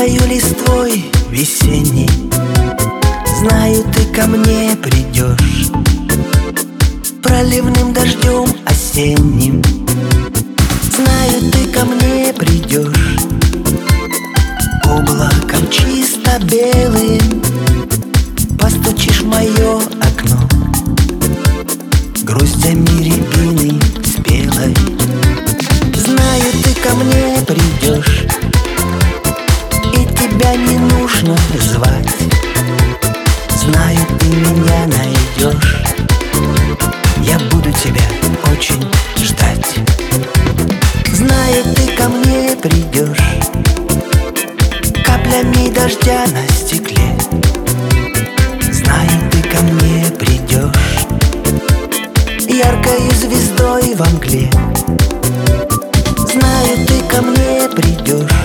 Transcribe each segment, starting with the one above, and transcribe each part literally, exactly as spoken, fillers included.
Белою листвой весенней, знаю, ты ко мне придешь. Проливным дождем осенним, знаю, ты ко мне придешь. Облаком чисто белым постучишь в мое окно, груздями рябины спелой. Знаю, ты ко мне придешь, и тебя не нужно звать. Знаю, ты меня найдешь, я буду тебя очень ждать. Знаю, ты ко мне придешь, каплями дождя на стекле. Знаю, ты ко мне придешь, яркой звездой во мгле. Знаю, ты ко мне придешь,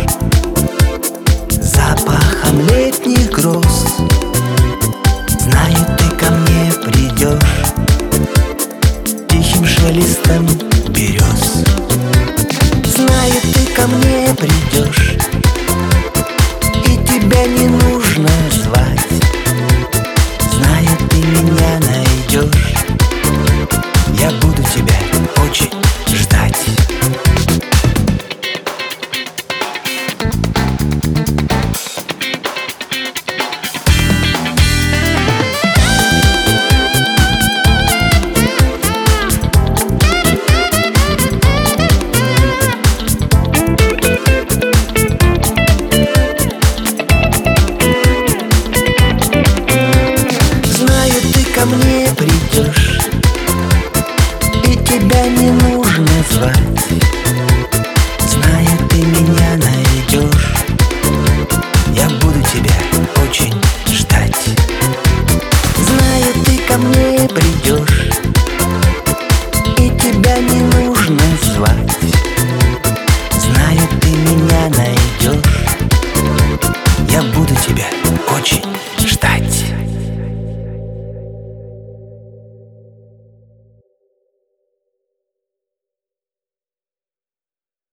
запахом летних гроз. Знаю, ты ко мне придешь, тихим шелестом берез. Знаю, ты ко мне придешь, и тебя не нужно звать. Знаю, ты меня найдешь, я буду тебя очень ждать. Ко мне придешь, и тебя не нужно звать.